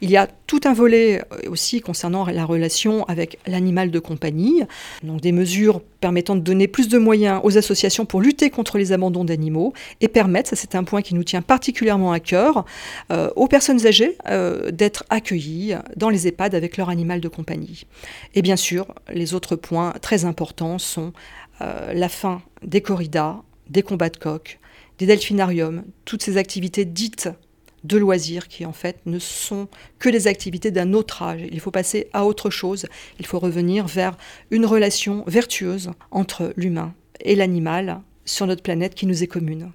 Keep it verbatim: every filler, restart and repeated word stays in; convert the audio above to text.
Il y a tout un volet aussi concernant la relation avec l'animal de compagnie, donc des mesures permettant de donner plus de moyens aux associations pour lutter contre les abandons d'animaux et permettre, ça c'est un point qui nous tient particulièrement à cœur, euh, aux personnes âgées euh, d'être accueillies dans les EHPAD avec leur animal de compagnie. Et bien sûr, les autres points très importants sont euh, la fin des corridas, des combats de coqs, des delphinariums, toutes ces activités dites de loisirs qui en fait ne sont que des activités d'un autre âge. Il faut passer à autre chose, il faut revenir vers une relation vertueuse entre l'humain et l'animal sur notre planète qui nous est commune.